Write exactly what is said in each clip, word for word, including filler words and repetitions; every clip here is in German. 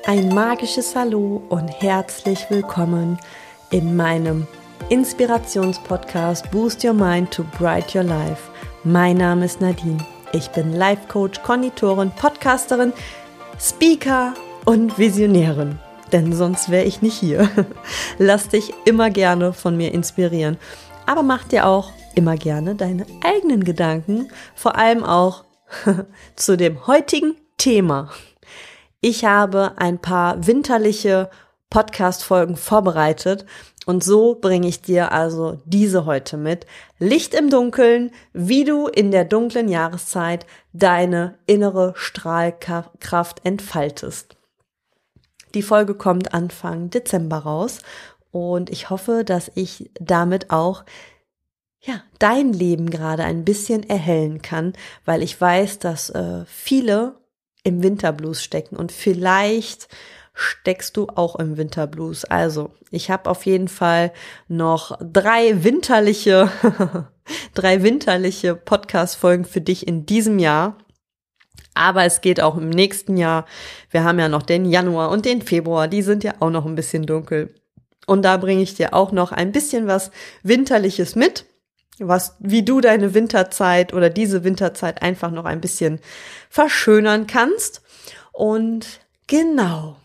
Ein magisches Hallo und herzlich willkommen in meinem Inspirationspodcast Boost Your Mind to Bright Your Life. Mein Name ist Nadine. Ich bin Life Coach, Konditorin, Podcasterin, Speaker und Visionärin. Denn sonst wäre ich nicht hier. Lass dich immer gerne von mir inspirieren. Aber mach dir auch immer gerne deine eigenen Gedanken, vor allem auch zu dem heutigen Thema. Ich habe ein paar winterliche Podcast-Folgen vorbereitet und so bringe ich dir also diese heute mit. Licht im Dunkeln, wie du in der dunklen Jahreszeit deine innere Strahlkraft entfaltest. Die Folge kommt Anfang Dezember raus und ich hoffe, dass ich damit auch ja, dein Leben gerade ein bisschen erhellen kann, weil ich weiß, dass äh, viele im Winterblues stecken und vielleicht steckst du auch im Winterblues. Also, ich habe auf jeden Fall noch drei winterliche, drei winterliche Podcast-Folgen für dich in diesem Jahr. Aber es geht auch im nächsten Jahr. Wir haben ja noch den Januar und den Februar, die sind ja auch noch ein bisschen dunkel. Und da bringe ich dir auch noch ein bisschen was Winterliches mit, was, wie du deine Winterzeit oder diese Winterzeit einfach noch ein bisschen verschönern kannst. Und genau.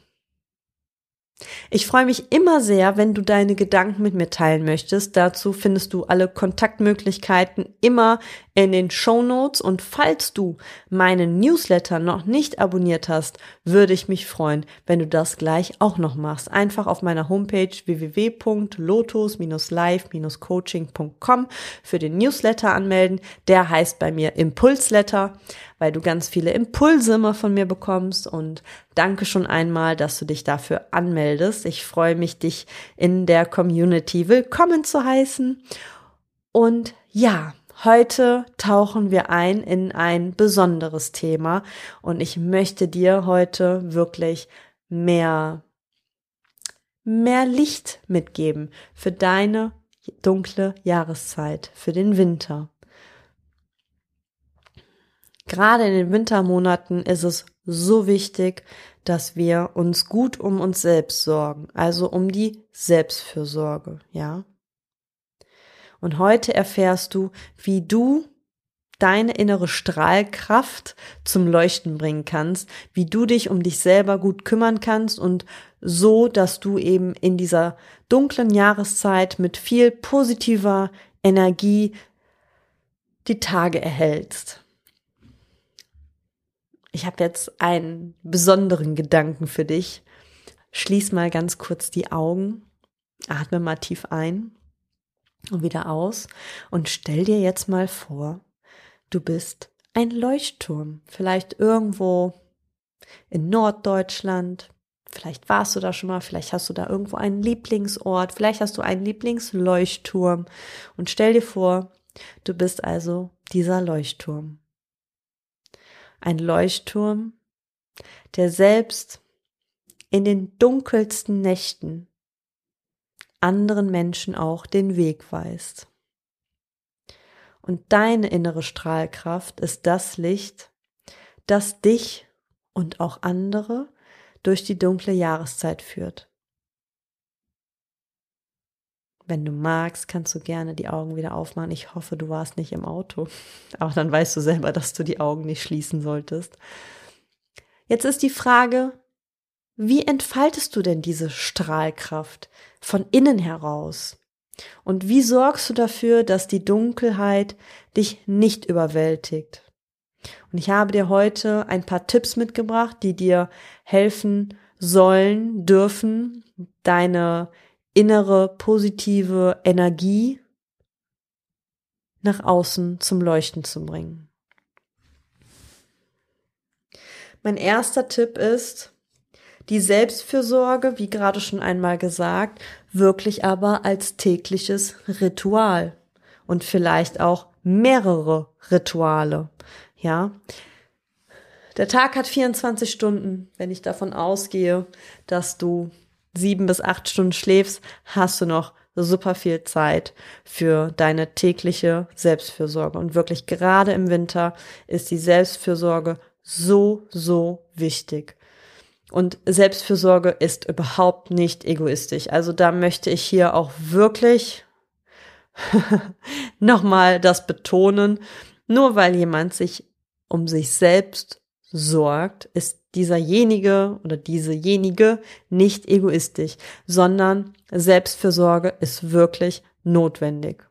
Ich freue mich immer sehr, wenn du deine Gedanken mit mir teilen möchtest. Dazu findest du alle Kontaktmöglichkeiten immer in den Shownotes. Und falls du meinen Newsletter noch nicht abonniert hast, würde ich mich freuen, wenn du das gleich auch noch machst. Einfach auf meiner Homepage w w w punkt lotus live coaching punkt com für den Newsletter anmelden. Der heißt bei mir Impulsletter, weil du ganz viele Impulse immer von mir bekommst. Und danke schon einmal, dass du dich dafür anmeldest. Ich freue mich, dich in der Community willkommen zu heißen. Und ja, heute tauchen wir ein in ein besonderes Thema und ich möchte dir heute wirklich mehr, mehr Licht mitgeben für deine dunkle Jahreszeit, für den Winter. Gerade in den Wintermonaten ist es so wichtig, dass wir uns gut um uns selbst sorgen, also um die Selbstfürsorge, ja. Und heute erfährst du, wie du deine innere Strahlkraft zum Leuchten bringen kannst, wie du dich um dich selber gut kümmern kannst und so, dass du eben in dieser dunklen Jahreszeit mit viel positiver Energie die Tage erhältst. Ich habe jetzt einen besonderen Gedanken für dich. Schließ mal ganz kurz die Augen, atme mal tief ein und wieder aus und stell dir jetzt mal vor, du bist ein Leuchtturm, vielleicht irgendwo in Norddeutschland, vielleicht warst du da schon mal, vielleicht hast du da irgendwo einen Lieblingsort, vielleicht hast du einen Lieblingsleuchtturm und stell dir vor, du bist also dieser Leuchtturm. Ein Leuchtturm, der selbst in den dunkelsten Nächten anderen Menschen auch den Weg weist. Und deine innere Strahlkraft ist das Licht, das dich und auch andere durch die dunkle Jahreszeit führt. Wenn du magst, kannst du gerne die Augen wieder aufmachen. Ich hoffe, du warst nicht im Auto. Aber dann weißt du selber, dass du die Augen nicht schließen solltest. Jetzt ist die Frage, wie entfaltest du denn diese Strahlkraft von innen heraus? Und wie sorgst du dafür, dass die Dunkelheit dich nicht überwältigt? Und ich habe dir heute ein paar Tipps mitgebracht, die dir helfen sollen, dürfen, deine innere positive Energie nach außen zum Leuchten zu bringen. Mein erster Tipp ist, die Selbstfürsorge, wie gerade schon einmal gesagt, wirklich aber als tägliches Ritual und vielleicht auch mehrere Rituale, ja. Der Tag hat vierundzwanzig Stunden. Wenn ich davon ausgehe, dass du sieben bis acht Stunden schläfst, hast du noch super viel Zeit für deine tägliche Selbstfürsorge. Und wirklich gerade im Winter ist die Selbstfürsorge so, so wichtig. Und Selbstfürsorge ist überhaupt nicht egoistisch. Also da möchte ich hier auch wirklich nochmal das betonen. Nur weil jemand sich um sich selbst sorgt, ist dieserjenige oder diesejenige nicht egoistisch, sondern Selbstfürsorge ist wirklich notwendig.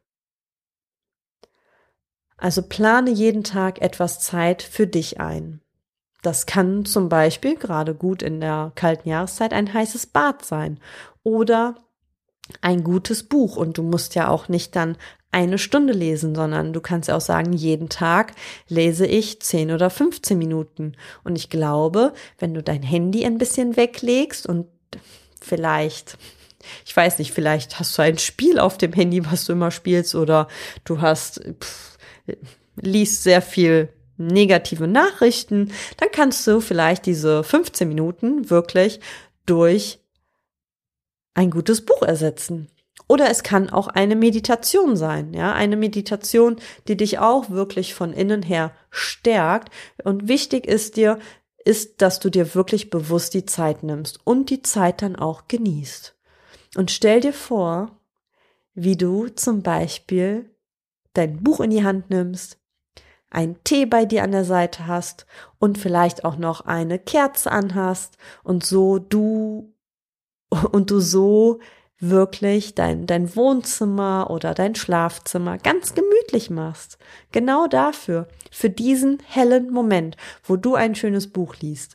Also plane jeden Tag etwas Zeit für dich ein. Das kann zum Beispiel gerade gut in der kalten Jahreszeit ein heißes Bad sein oder ein gutes Buch. Und du musst ja auch nicht dann eine Stunde lesen, sondern du kannst ja auch sagen, jeden Tag lese ich zehn oder fünfzehn Minuten. Und ich glaube, wenn du dein Handy ein bisschen weglegst und vielleicht, ich weiß nicht, vielleicht hast du ein Spiel auf dem Handy, was du immer spielst, oder du hast, pff, liest sehr viel negative Nachrichten, dann kannst du vielleicht diese fünfzehn Minuten wirklich durch ein gutes Buch ersetzen. Oder es kann auch eine Meditation sein, ja, eine Meditation, die dich auch wirklich von innen her stärkt. Und wichtig ist dir, ist, dass du dir wirklich bewusst die Zeit nimmst und die Zeit dann auch genießt. Und stell dir vor, wie du zum Beispiel dein Buch in die Hand nimmst, einen Tee bei dir an der Seite hast und vielleicht auch noch eine Kerze anhast und so du und du so wirklich dein dein Wohnzimmer oder dein Schlafzimmer ganz gemütlich machst. Genau dafür, für diesen hellen Moment, wo du ein schönes Buch liest.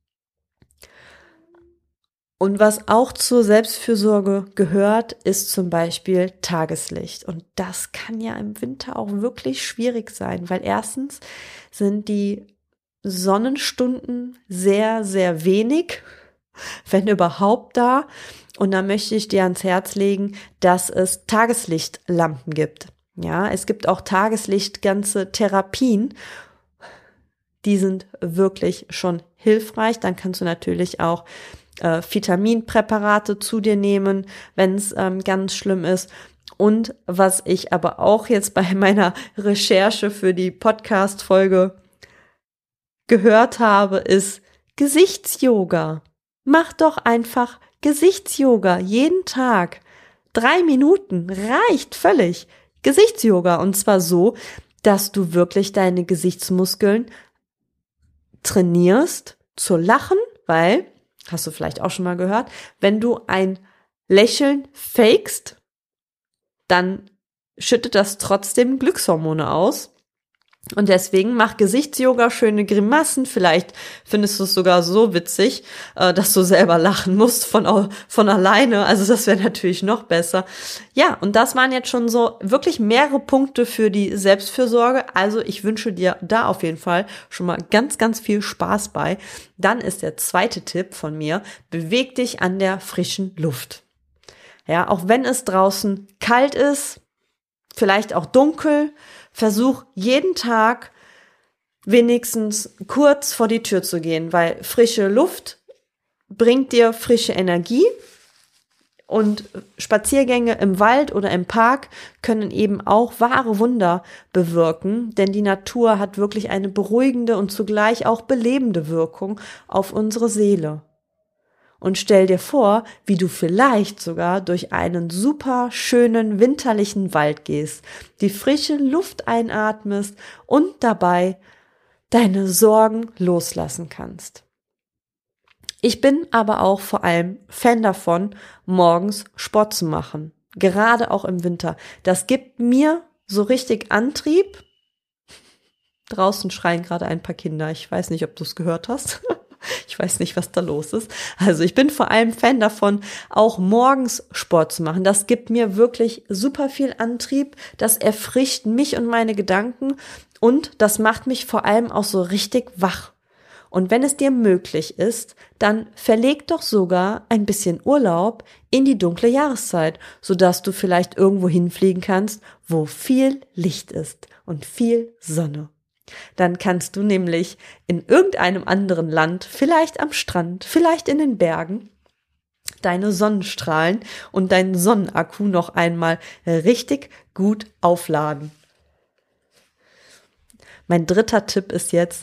Und was auch zur Selbstfürsorge gehört, ist zum Beispiel Tageslicht. Und das kann ja im Winter auch wirklich schwierig sein, weil erstens sind die Sonnenstunden sehr, sehr wenig, wenn überhaupt da. Und da möchte ich dir ans Herz legen, dass es Tageslichtlampen gibt. Ja, es gibt auch Tageslicht ganze Therapien. Die sind wirklich schon hilfreich. Dann kannst du natürlich auch Äh, Vitaminpräparate zu dir nehmen, wenn es ähm, ganz schlimm ist. Und was ich aber auch jetzt bei meiner Recherche für die Podcast-Folge gehört habe, ist Gesichtsyoga. Mach doch einfach Gesichtsyoga jeden Tag. Drei Minuten reicht völlig. Gesichtsyoga, und zwar so, dass du wirklich deine Gesichtsmuskeln trainierst zu lachen, weil hast du vielleicht auch schon mal gehört, wenn du ein Lächeln fakest, dann schüttet das trotzdem Glückshormone aus. Und deswegen mach Gesichtsyoga, schöne Grimassen. Vielleicht findest du es sogar so witzig, dass du selber lachen musst von, von alleine. Also das wäre natürlich noch besser. Ja, und das waren jetzt schon so wirklich mehrere Punkte für die Selbstfürsorge. Also ich wünsche dir da auf jeden Fall schon mal ganz, ganz viel Spaß bei. Dann ist der zweite Tipp von mir: Beweg dich an der frischen Luft. Ja, auch wenn es draußen kalt ist, vielleicht auch dunkel, versuch jeden Tag wenigstens kurz vor die Tür zu gehen, weil frische Luft bringt dir frische Energie und Spaziergänge im Wald oder im Park können eben auch wahre Wunder bewirken, denn die Natur hat wirklich eine beruhigende und zugleich auch belebende Wirkung auf unsere Seele. Und stell dir vor, wie du vielleicht sogar durch einen super schönen winterlichen Wald gehst, die frische Luft einatmest und dabei deine Sorgen loslassen kannst. Ich bin aber auch vor allem Fan davon, morgens Sport zu machen, gerade auch im Winter. Das gibt mir so richtig Antrieb. Draußen schreien gerade ein paar Kinder, ich weiß nicht, ob du es gehört hast. Ich weiß nicht, was da los ist. Also ich bin vor allem Fan davon, auch morgens Sport zu machen. Das gibt mir wirklich super viel Antrieb. Das erfrischt mich und meine Gedanken und das macht mich vor allem auch so richtig wach. Und wenn es dir möglich ist, dann verleg doch sogar ein bisschen Urlaub in die dunkle Jahreszeit, sodass du vielleicht irgendwo hinfliegen kannst, wo viel Licht ist und viel Sonne. Dann kannst du nämlich in irgendeinem anderen Land, vielleicht am Strand, vielleicht in den Bergen, deine Sonnenstrahlen und deinen Sonnenakku noch einmal richtig gut aufladen. Mein dritter Tipp ist jetzt,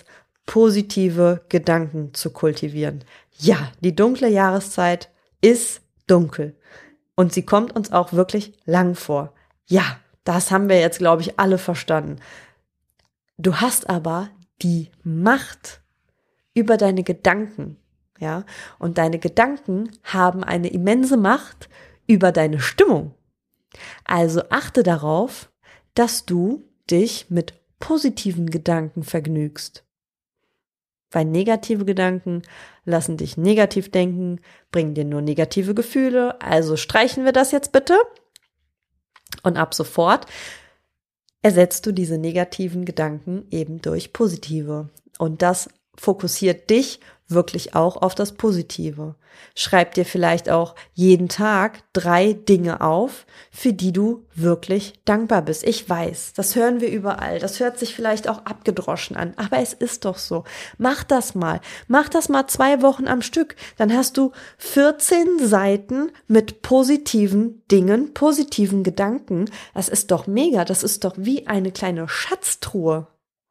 positive Gedanken zu kultivieren. Ja, die dunkle Jahreszeit ist dunkel und sie kommt uns auch wirklich lang vor. Ja, das haben wir jetzt, glaube ich, alle verstanden. Du hast aber die Macht über deine Gedanken, ja, und deine Gedanken haben eine immense Macht über deine Stimmung. Also achte darauf, dass du dich mit positiven Gedanken vergnügst. Weil negative Gedanken lassen dich negativ denken, bringen dir nur negative Gefühle. Also streichen wir das jetzt bitte. Und ab sofort ersetzt du diese negativen Gedanken eben durch positive. Und das fokussiert dich wirklich auch auf das Positive. Schreib dir vielleicht auch jeden Tag drei Dinge auf, für die du wirklich dankbar bist. Ich weiß, das hören wir überall. Das hört sich vielleicht auch abgedroschen an, aber es ist doch so. Mach das mal. Mach das mal zwei Wochen am Stück. Dann hast du vierzehn Seiten mit positiven Dingen, positiven Gedanken. Das ist doch mega. Das ist doch wie eine kleine Schatztruhe.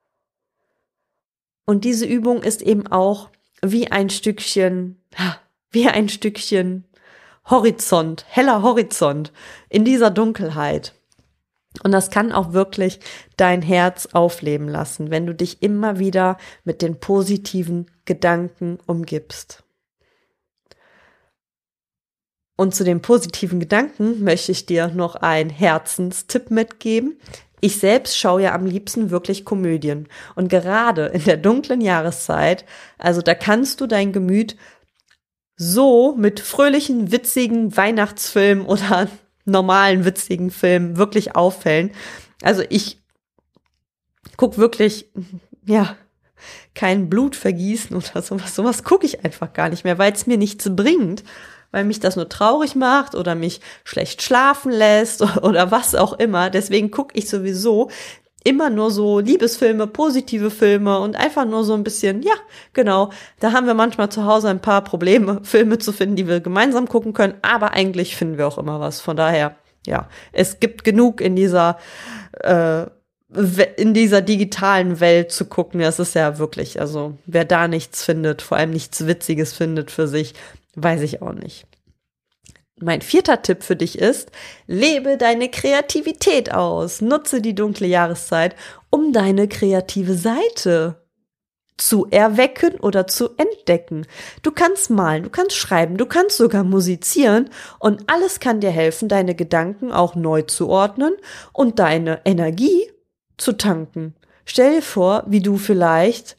Und diese Übung ist eben auch wie ein Stückchen, wie ein Stückchen Horizont, heller Horizont in dieser Dunkelheit. Und das kann auch wirklich dein Herz aufleben lassen, wenn du dich immer wieder mit den positiven Gedanken umgibst. Und zu den positiven Gedanken möchte ich dir noch einen Herzenstipp mitgeben. Ich selbst schaue ja am liebsten wirklich Komödien. Und gerade in der dunklen Jahreszeit, also da kannst du dein Gemüt so mit fröhlichen, witzigen Weihnachtsfilmen oder normalen, witzigen Filmen wirklich auffällen. Also ich gucke wirklich, ja, kein Blutvergießen oder sowas. Sowas gucke ich einfach gar nicht mehr, weil es mir nichts bringt. Weil mich das nur traurig macht oder mich schlecht schlafen lässt oder was auch immer. Deswegen gucke ich sowieso immer nur so Liebesfilme, positive Filme und einfach nur so ein bisschen, ja, genau, da haben wir manchmal zu Hause ein paar Probleme, Filme zu finden, die wir gemeinsam gucken können, aber eigentlich finden wir auch immer was. Von daher, ja, es gibt genug in dieser äh, in dieser digitalen Welt zu gucken. Das ist ja wirklich, also wer da nichts findet, vor allem nichts Witziges findet für sich, weiß ich auch nicht. Mein vierter Tipp für dich ist, lebe deine Kreativität aus. Nutze die dunkle Jahreszeit, um deine kreative Seite zu erwecken oder zu entdecken. Du kannst malen, du kannst schreiben, du kannst sogar musizieren und alles kann dir helfen, deine Gedanken auch neu zu ordnen und deine Energie zu tanken. Stell dir vor, wie du vielleicht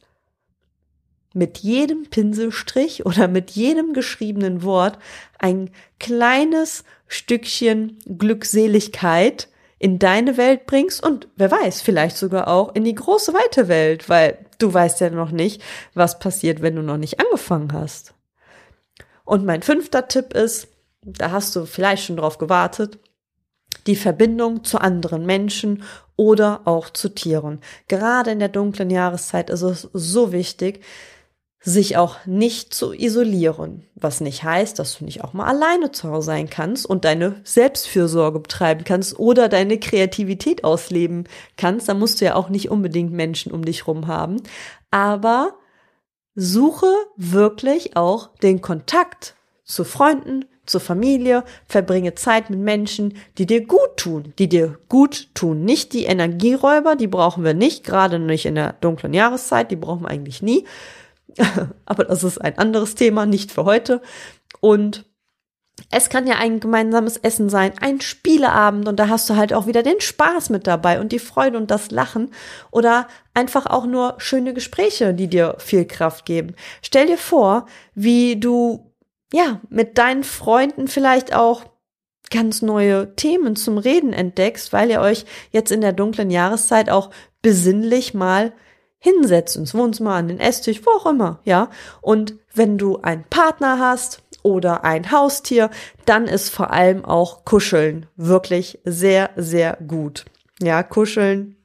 mit jedem Pinselstrich oder mit jedem geschriebenen Wort ein kleines Stückchen Glückseligkeit in deine Welt bringst und wer weiß, vielleicht sogar auch in die große, weite Welt, weil du weißt ja noch nicht, was passiert, wenn du noch nicht angefangen hast. Und mein fünfter Tipp ist, da hast du vielleicht schon drauf gewartet, die Verbindung zu anderen Menschen oder auch zu Tieren. Gerade in der dunklen Jahreszeit ist es so wichtig, sich auch nicht zu isolieren, was nicht heißt, dass du nicht auch mal alleine zu Hause sein kannst und deine Selbstfürsorge betreiben kannst oder deine Kreativität ausleben kannst. Da musst du ja auch nicht unbedingt Menschen um dich rum haben, aber suche wirklich auch den Kontakt zu Freunden, zur Familie, verbringe Zeit mit Menschen, die dir gut tun, die dir gut tun. Nicht die Energieräuber, die brauchen wir nicht, gerade nicht in der dunklen Jahreszeit, die brauchen wir eigentlich nie. Aber das ist ein anderes Thema, nicht für heute. Und es kann ja ein gemeinsames Essen sein, ein Spieleabend und da hast du halt auch wieder den Spaß mit dabei und die Freude und das Lachen oder einfach auch nur schöne Gespräche, die dir viel Kraft geben. Stell dir vor, wie du ja mit deinen Freunden vielleicht auch ganz neue Themen zum Reden entdeckst, weil ihr euch jetzt in der dunklen Jahreszeit auch besinnlich mal hinsetzt ins Wohnzimmer, an den Esstisch, wo auch immer, ja. Und wenn du einen Partner hast oder ein Haustier, dann ist vor allem auch Kuscheln wirklich sehr, sehr gut. Ja, Kuscheln,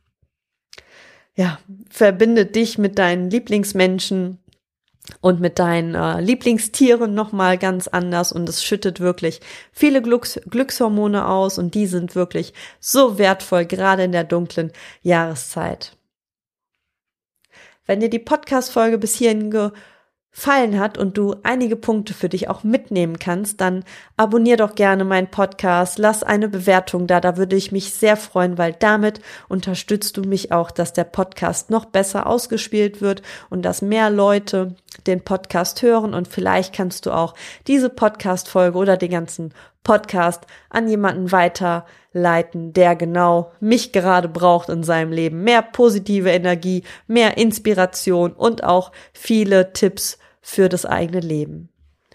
ja, verbindet dich mit deinen Lieblingsmenschen und mit deinen äh, Lieblingstieren nochmal ganz anders und es schüttet wirklich viele Glücks- Glückshormone aus und die sind wirklich so wertvoll, gerade in der dunklen Jahreszeit. Wenn dir die Podcast-Folge bis hierhin gefallen hat und du einige Punkte für dich auch mitnehmen kannst, dann abonnier doch gerne meinen Podcast, lass eine Bewertung da, da würde ich mich sehr freuen, weil damit unterstützt du mich auch, dass der Podcast noch besser ausgespielt wird und dass mehr Leute den Podcast hören und vielleicht kannst du auch diese Podcast-Folge oder den ganzen Podcast an jemanden weiterleiten, der genau mich gerade braucht in seinem Leben. Mehr positive Energie, mehr Inspiration und auch viele Tipps für das eigene Leben.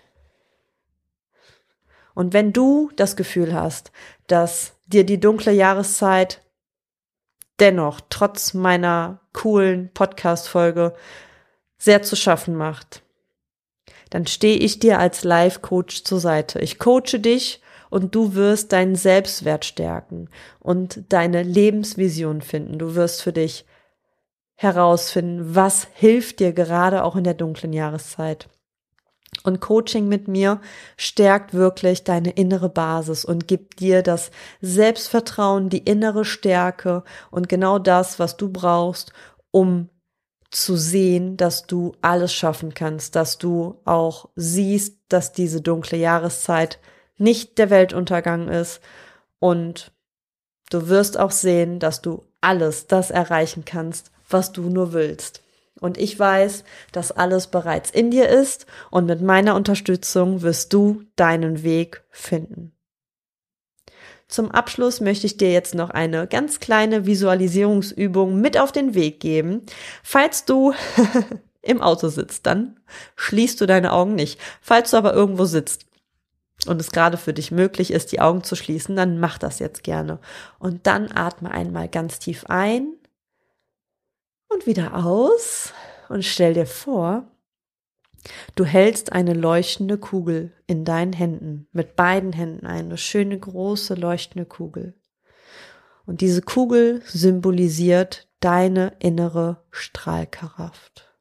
Und wenn du das Gefühl hast, dass dir die dunkle Jahreszeit dennoch trotz meiner coolen Podcast-Folge sehr zu schaffen macht, dann stehe ich dir als Life-Coach zur Seite. Ich coache dich und du wirst deinen Selbstwert stärken und deine Lebensvision finden. Du wirst für dich herausfinden, was hilft dir gerade auch in der dunklen Jahreszeit. Und Coaching mit mir stärkt wirklich deine innere Basis und gibt dir das Selbstvertrauen, die innere Stärke und genau das, was du brauchst, um zu sehen, dass du alles schaffen kannst, dass du auch siehst, dass diese dunkle Jahreszeit nicht der Weltuntergang ist und du wirst auch sehen, dass du alles das erreichen kannst, was du nur willst. Und ich weiß, dass alles bereits in dir ist und mit meiner Unterstützung wirst du deinen Weg finden. Zum Abschluss möchte ich dir jetzt noch eine ganz kleine Visualisierungsübung mit auf den Weg geben. Falls du im Auto sitzt, dann schließt du deine Augen nicht. Falls du aber irgendwo sitzt und es gerade für dich möglich ist, die Augen zu schließen, dann mach das jetzt gerne. Und dann atme einmal ganz tief ein und wieder aus und stell dir vor, du hältst eine leuchtende Kugel in deinen Händen, mit beiden Händen eine schöne große leuchtende Kugel. Und diese Kugel symbolisiert deine innere Strahlkraft.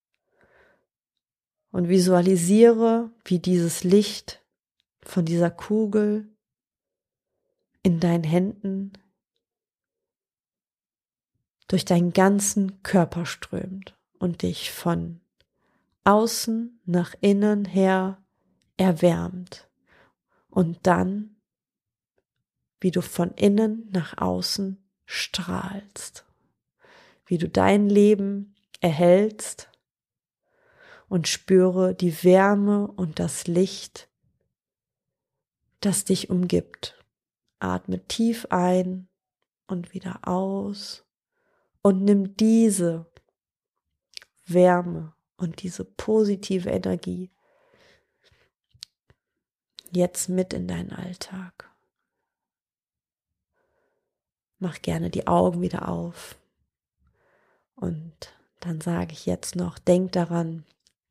Und visualisiere, wie dieses Licht von dieser Kugel in deinen Händen durch deinen ganzen Körper strömt und dich von außen nach innen her erwärmt und dann, wie du von innen nach außen strahlst, wie du dein Leben erhältst und spüre die Wärme und das Licht, das dich umgibt. Atme tief ein und wieder aus und nimm diese Wärme und diese positive Energie jetzt mit in deinen Alltag. Mach gerne die Augen wieder auf. Und dann sage ich jetzt noch, denk daran,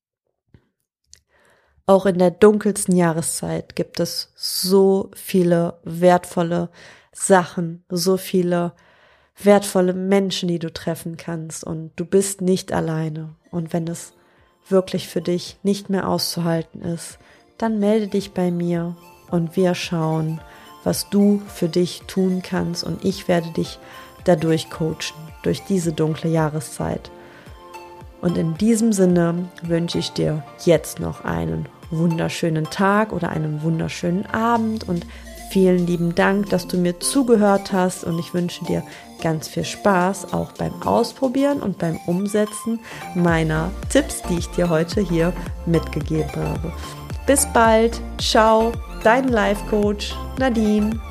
auch in der dunkelsten Jahreszeit gibt es so viele wertvolle Sachen, so viele wertvolle Menschen, die du treffen kannst und du bist nicht alleine. Und wenn es wirklich für dich nicht mehr auszuhalten ist, dann melde dich bei mir und wir schauen, was du für dich tun kannst und ich werde dich dadurch coachen, durch diese dunkle Jahreszeit. Und in diesem Sinne wünsche ich dir jetzt noch einen wunderschönen Tag oder einen wunderschönen Abend und vielen lieben Dank, dass du mir zugehört hast und ich wünsche dir ganz viel Spaß auch beim Ausprobieren und beim Umsetzen meiner Tipps, die ich dir heute hier mitgegeben habe. Bis bald, ciao, dein Life Coach Nadine.